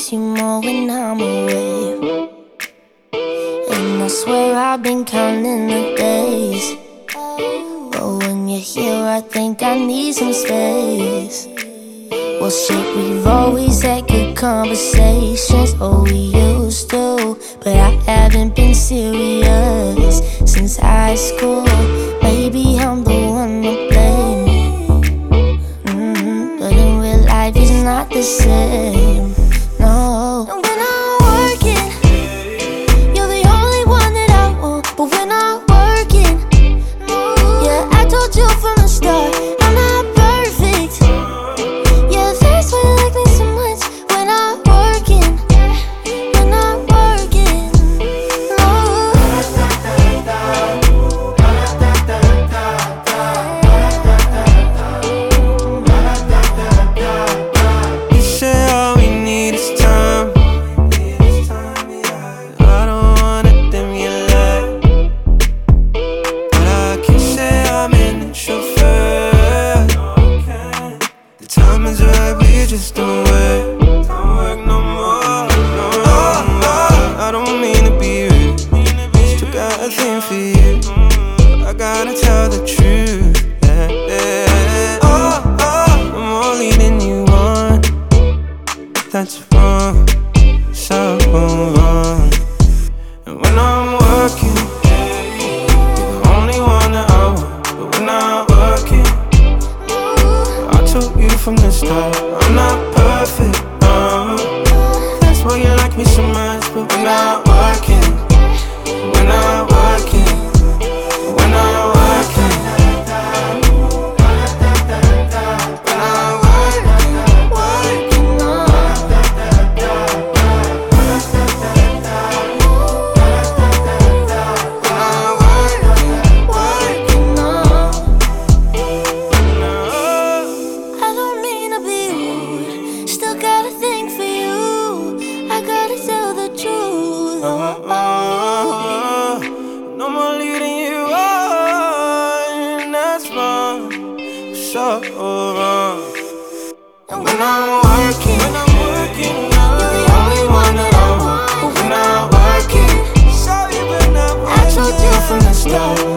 miss you more when I'm away. And I swear I've been counting the days, but when you're here I think I need some space. Well shit, we've always had good conversations, oh we used to, but I haven't been serious since high school. Maybe I'm the one to blame, but in real life it's not the same, no. And when I'm working, you're the only one that I want. But when I'm working, yeah, I told you from the start, I'm not perfect. Yeah, that's why you like me so much. When I'm working, when I'm working, You say all we need is time. I don't wanna dim your light, but I can say I'm in the chauffeur. The time is right, we just don't work no more. I don't mean to be rude, still got a thing for you, but I gotta tell the truth. I'm more leading you on, that's wrong, so wrong. And when I'm working, you're the only one that I want. But when I'm working, I told you from the start, I'm not perfect, no. That's why you like me so much. But when I'm working, when I'm working, when I'm working, when I'm working, I don't mean to be rude, still got a thing for you, I gotta tell the truth. no more leading you on, that's wrong, so wrong. And when I'm working, you're the only one that I want. But when I'm working, sorry, but I'm I told you from the start,